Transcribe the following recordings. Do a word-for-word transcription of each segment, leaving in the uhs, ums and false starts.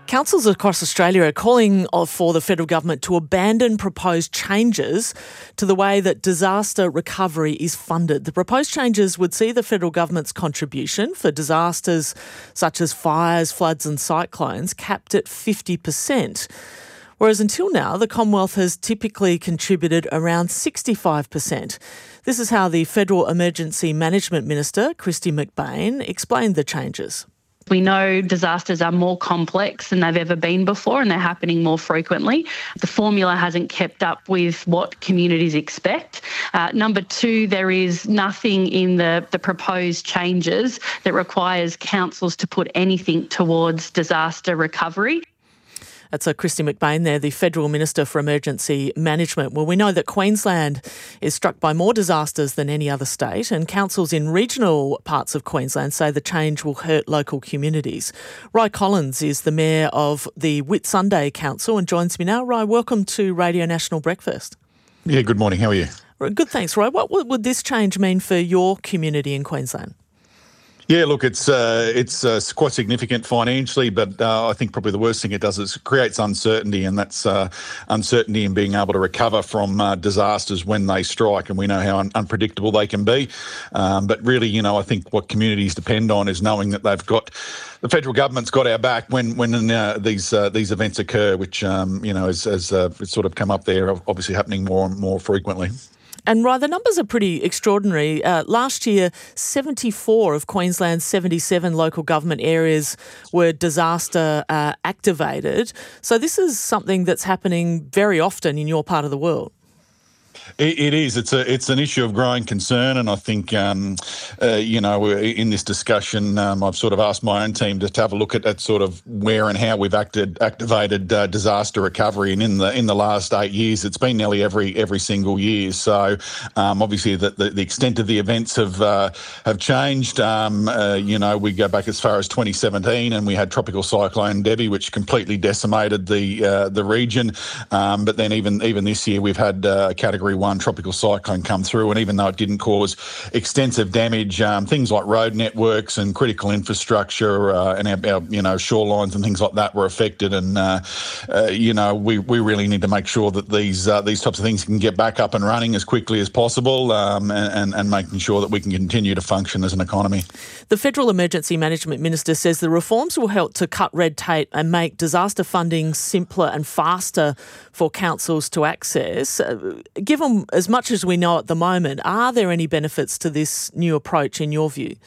Councils across Australia are calling for the federal government to abandon proposed changes to the way that disaster recovery is funded. The proposed changes would see the federal government's contribution for disasters such as fires, floods and cyclones capped at fifty percent. Whereas until now, the Commonwealth has typically contributed around sixty-five percent. This is how the Federal Emergency Management Minister, Kristy McBain, explained the changes. We know disasters are more complex than they've ever been before and they're happening more frequently. The formula hasn't kept up with what communities expect. Uh, number two, there is nothing in the, the proposed changes that requires councils to put anything towards disaster recovery. That's a Kristy McBain there, the Federal Minister for Emergency Management. Well, we know that Queensland is struck by more disasters than any other state, and councils in regional parts of Queensland say the change will hurt local communities. Ry Collins is the Mayor of the Whitsunday Council and joins me now. Ry, welcome to Radio National Breakfast. Yeah, good morning. How are you? Good, thanks, Ry. What would this change mean for your community in Queensland? Yeah, look, it's uh, it's uh, quite significant financially, but uh, I think probably the worst thing it does is it creates uncertainty, and that's uh, uncertainty in being able to recover from uh, disasters when they strike, and we know how un- unpredictable they can be. Um, but really, you know, I think what communities depend on is knowing that they've got the federal government's got our back when when uh, these uh, these events occur, which um, you know, as, as uh, it's sort of come up there, obviously happening more and more frequently. And, Ry, the numbers are pretty extraordinary. Uh, last year, seventy-four of Queensland's seventy-seven local government areas were disaster uh, activated. So this is something that's happening very often in your part of the world. It, it is. It's a. It's an issue of growing concern, and I think, um, uh, you know, in this discussion, um, I've sort of asked my own team to, to have a look at, at sort of where and how we've acted, activated uh, disaster recovery, and in the in the last eight years, it's been nearly every every single year. So, um, obviously, the, the the extent of the events have uh, have changed. Um, uh, you know, we go back as far as twenty seventeen, and we had Tropical Cyclone Debbie, which completely decimated the uh, the region. Um, but then even even this year, we've had uh, a Category One tropical cyclone come through, and even though it didn't cause extensive damage, um, things like road networks and critical infrastructure uh, and our, our you know shorelines and things like that were affected. And uh, uh, you know we we really need to make sure that these uh, these types of things can get back up and running as quickly as possible, um, and and making sure that we can continue to function as an economy. The Federal Emergency Management Minister says the reforms will help to cut red tape and make disaster funding simpler and faster for councils to access. Uh, given as much as we know at the moment, are there any benefits to this new approach in your view?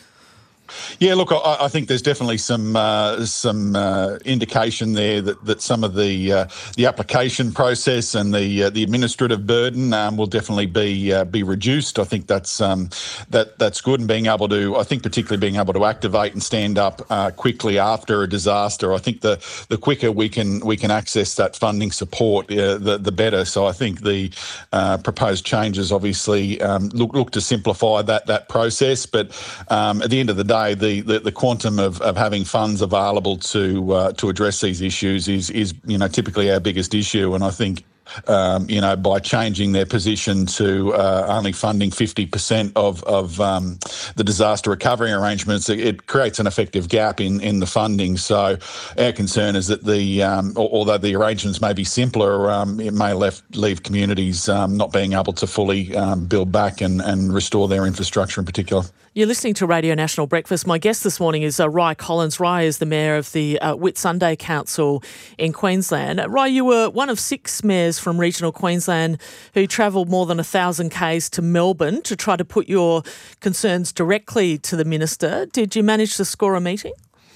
Yeah, look, I, I think there's definitely some uh, some uh, indication there that, that some of the uh, the application process and the uh, the administrative burden um, will definitely be uh, be reduced. I think that's um, that that's good, and being able to, I think particularly being able to activate and stand up uh, quickly after a disaster. I think the the quicker we can we can access that funding support, uh, the the better. So I think the uh, proposed changes obviously um, look look to simplify that that process, but um, at the end of the day, The, the, the quantum of, of having funds available to uh, to address these issues is is you know typically our biggest issue, and I think um, you know by changing their position to uh, only funding fifty percent of of um, the disaster recovery arrangements, it, it creates an effective gap in, in the funding. So our concern is that the um, although the arrangements may be simpler, um, it may left, leave communities um, not being able to fully um, build back and, and restore their infrastructure in particular. You're listening to Radio National Breakfast. My guest this morning is uh, Ry Collins. Ry is the Mayor of the uh, Whitsunday Council in Queensland. Uh, Ry, you were one of six mayors from regional Queensland who travelled more than one thousand kays to Melbourne to try to put your concerns directly to the Minister. Did you manage to score a meeting?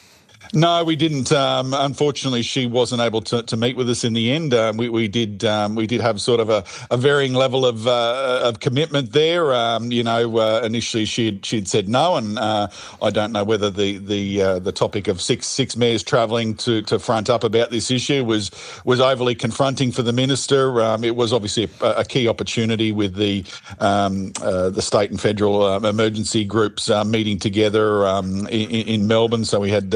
No, we didn't. Um, unfortunately, she wasn't able to, to meet with us in the end. Um, we, we did um, we did have sort of a, a varying level of uh, of commitment there. Um, you know, uh, initially she'd she'd said no, and uh, I don't know whether the the uh, the topic of six six mayors travelling to, to front up about this issue was was overly confronting for the minister. Um, it was obviously a, a key opportunity with the um, uh, the state and federal uh, emergency groups uh, meeting together um, in, in Melbourne. So we had. Uh,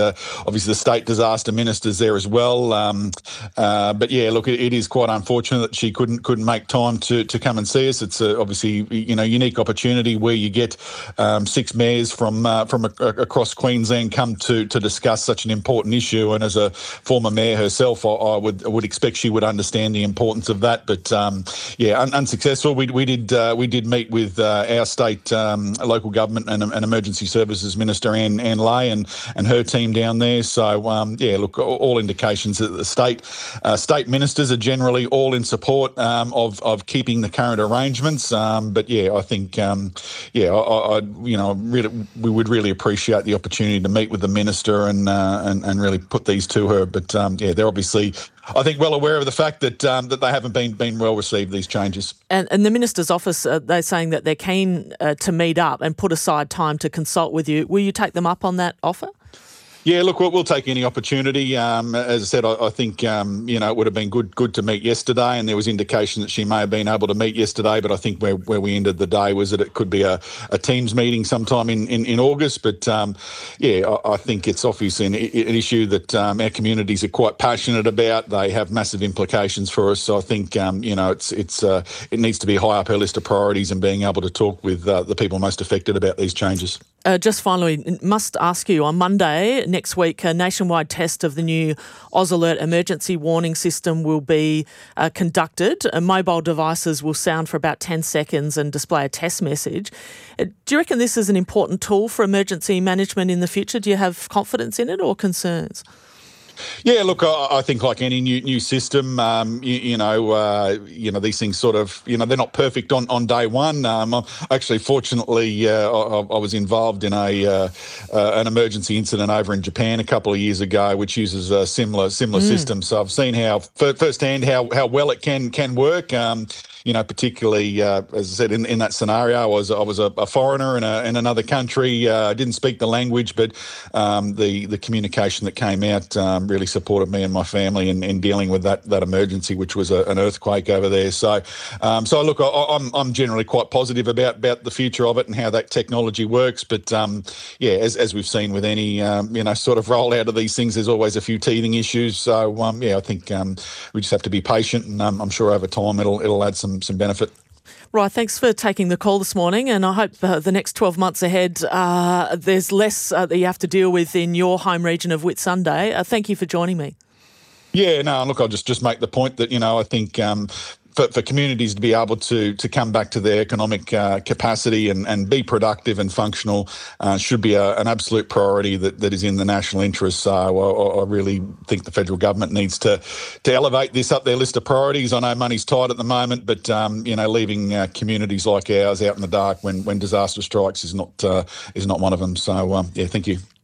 obviously the state disaster ministers there as well. Um, uh, but yeah, look, it, it is quite unfortunate that she couldn't couldn't make time to to come and see us. It's a, obviously you know unique opportunity where you get um, six mayors from uh, from a, a, across Queensland come to to discuss such an important issue. And as a former mayor herself, I, I would I would expect she would understand the importance of that. But um, yeah, un- unsuccessful. We we did uh, we did meet with uh, our state um, local government and, and emergency services minister Anne, Anne Lay and and her team down there. So um, yeah, look, all indications that the state uh, state ministers are generally all in support um, of of keeping the current arrangements. Um, but yeah, I think um, yeah, I, I you know really we would really appreciate the opportunity to meet with the minister and uh, and, and really put these to her. But um, yeah, they're obviously, I think, well aware of the fact that um, that they haven't been been well received, these changes. And, and the minister's office, uh, they're saying that they're keen uh, to meet up and put aside time to consult with you. Will you take them up on that offer? Yeah, look, we'll, we'll take any opportunity. Um, as I said, I, I think um, you know it would have been good good to meet yesterday, and there was indication that she may have been able to meet yesterday. But I think where, where we ended the day was that it could be a, a Teams meeting sometime in, in, in August. But um, yeah, I, I think it's obviously an, an issue that um, our communities are quite passionate about. They have massive implications for us. So I think um, you know it's it's uh, it needs to be high up our list of priorities, and being able to talk with uh, the people most affected about these changes. Uh, just finally, must ask you, on Monday next week, a nationwide test of the new Oz Alert emergency warning system will be uh, conducted. Uh, mobile devices will sound for about ten seconds and display a test message. Uh, do you reckon this is an important tool for emergency management in the future? Do you have confidence in it or concerns? Yeah, look, I, I think like any new new system, um, you, you know, uh, you know, these things sort of, you know, they're not perfect on, on day one. Um, actually, fortunately, uh, I, I was involved in a uh, uh, an emergency incident over in Japan a couple of years ago, which uses a similar similar mm. system. So I've seen how firsthand how how well it can can work. Um, You know, particularly, uh, as I said, in, in that scenario, I was I was a, a foreigner in, a, in another country. I uh, didn't speak the language, but um, the the communication that came out um, really supported me and my family in, in dealing with that that emergency, which was a, an earthquake over there. So, um, so look, I, I'm I'm generally quite positive about about the future of it and how that technology works. But um, yeah, as as we've seen with any um, you know sort of rollout of these things, there's always a few teething issues. So um, yeah, I think um, we just have to be patient, and um, I'm sure over time it'll it'll add some. some benefit. Right, thanks for taking the call this morning, and I hope uh, the next twelve months ahead uh, there's less uh, that you have to deal with in your home region of Whitsunday. Uh, thank you for joining me. Yeah, no, look, I'll just, just make the point that, you know, I think um, for, for communities to be able to to come back to their economic uh, capacity and, and be productive and functional uh, should be a, an absolute priority that, that is in the national interest. So I, I really think the federal government needs to to elevate this up their list of priorities. I know money's tight at the moment, but um, you know, leaving uh, communities like ours out in the dark when when disaster strikes is not uh, is not one of them. So um, yeah, thank you.